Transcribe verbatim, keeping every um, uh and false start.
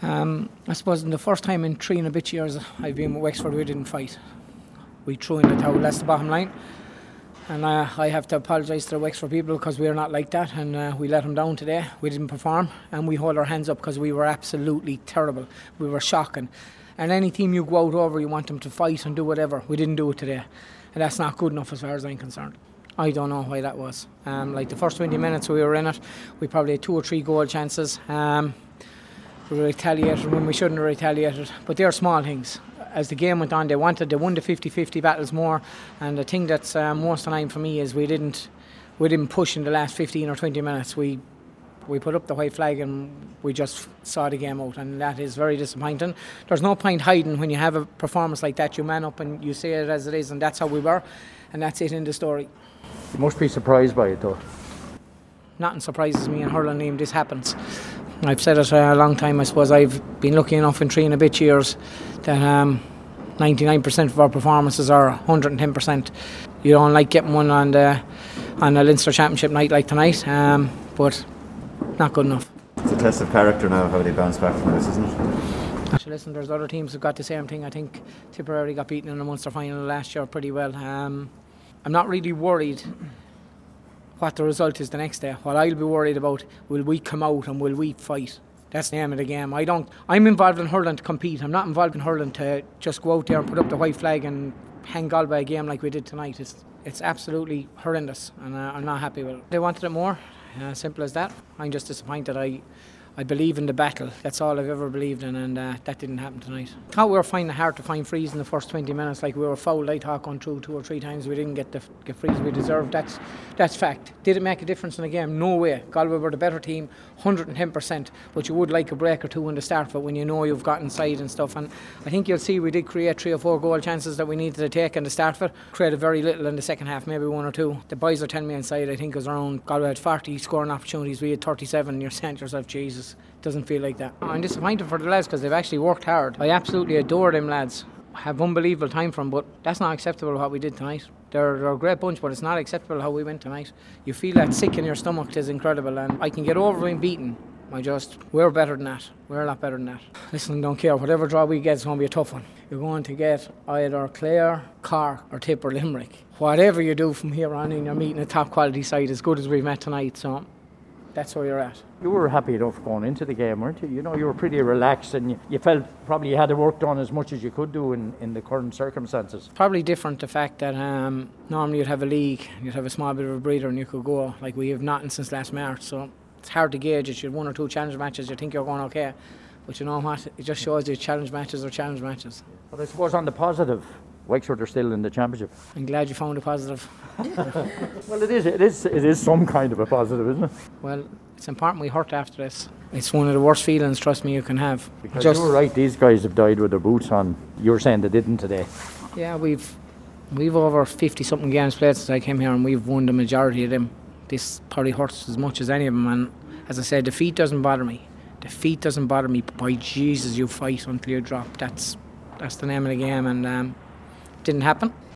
Um, I suppose in the first time in three and a bit years I've been with Wexford, we didn't fight. We threw in the towel, that's the bottom line. And uh, I have to apologise to the Wexford people because we're not like that, and uh, we let them down today. We didn't perform, and we hold our hands up because we were absolutely terrible. We were shocking. And any team you go out over, you want them to fight and do whatever. We didn't do it today, and that's not good enough as far as I'm concerned. I don't know why that was. Um, like the first twenty minutes we were in it, we probably had two or three goal chances. Um, we retaliated when we shouldn't have retaliated, but they're small things. As the game went on, they wanted, they won the fifty-fifty battles more, and the thing that's uh, most annoying for me is we didn't, we didn't push in the last fifteen or twenty minutes. We, we put up the white flag and we just saw the game out, and that is very disappointing. There's no point hiding when you have a performance like that. You man up and you say it as it is, and that's how we were, and that's it in the story. You must be surprised by it though. Nothing surprises me in hurling, Liam. This happens. I've said it a long time. I suppose I've been lucky enough in three and a bit years that um, ninety-nine percent of our performances are one hundred ten percent. You don't like getting one on the on a Leinster Championship night like tonight, um, but not good enough. It's a test of character now, how they bounce back from this, isn't it? Actually, listen, there's other teams who've got the same thing. I think Tipperary got beaten in the Munster final last year pretty well. Um, I'm not really worried what the result is the next day. What I'll be worried about, will we come out and will we fight? That's the aim of the game. I don't, I'm involved in hurling to compete. I'm not involved in hurling to just go out there and put up the white flag and hang Galway a game like we did tonight. It's it's absolutely horrendous, and uh, I'm not happy with it. They wanted it more, uh, simple as that. I'm just disappointed. I I believe in the battle. That's all I've ever believed in, and uh, that didn't happen tonight. I thought we were finding it hard to find frees in the first twenty minutes. Like we were fouled, I thought, going through two or three times. We didn't get the get frees we deserved. That's that's fact. Did it make a difference in the game? No way. Galway were the better team, one hundred ten percent. But you would like a break or two in the start of it when you know you've got inside and stuff. And I think you'll see we did create three or four goal chances that we needed to take in the start of it. Created very little in the second half, maybe one or two. The boys are telling me inside, I think it was around Galway had forty scoring opportunities. We had thirty-seven. You're saying to yourself, Jesus. Doesn't feel like that. I'm disappointed for the lads because they've actually worked hard. I absolutely adore them lads. Have unbelievable time from, but that's not acceptable what we did tonight. They're, they're a great bunch, but it's not acceptable how we went tonight. You feel that sick in your stomach. It is incredible, and I can get over being beaten. I just, we're better than that. We're a lot better than that. Listen, don't care. Whatever draw we get is going to be a tough one. You're going to get either Clare, Cork or Tip or Limerick. Whatever you do from here on in, you're meeting a top quality side as good as we've met tonight, so that's where you're at. You were happy enough going into the game, weren't you? You know, you were pretty relaxed, and you, you felt probably you had the work done as much as you could do in, in the current circumstances. Probably different the fact that um, normally you'd have a league, you'd have a small bit of a breather and you could go. Like we have nothing since last March, so it's hard to gauge it. You have one or two challenge matches, you think you're going okay. But you know what? It just shows you challenge matches are challenge matches. But I suppose on the positive, Wexford are still in the championship. I'm glad you found a positive. Well, it is, it is, it is some kind of a positive, isn't it? Well, it's important we hurt after this. It's one of the worst feelings, trust me, you can have. Because just, you were right, these guys have died with their boots on. You were saying they didn't today. Yeah, we've we've over fifty something games played since I came here, and we've won the majority of them. This probably hurts as much as any of them, and as I said, defeat doesn't bother me. Defeat doesn't bother me, but by Jesus, you fight until you drop. That's that's the name of the game, and um, it didn't happen.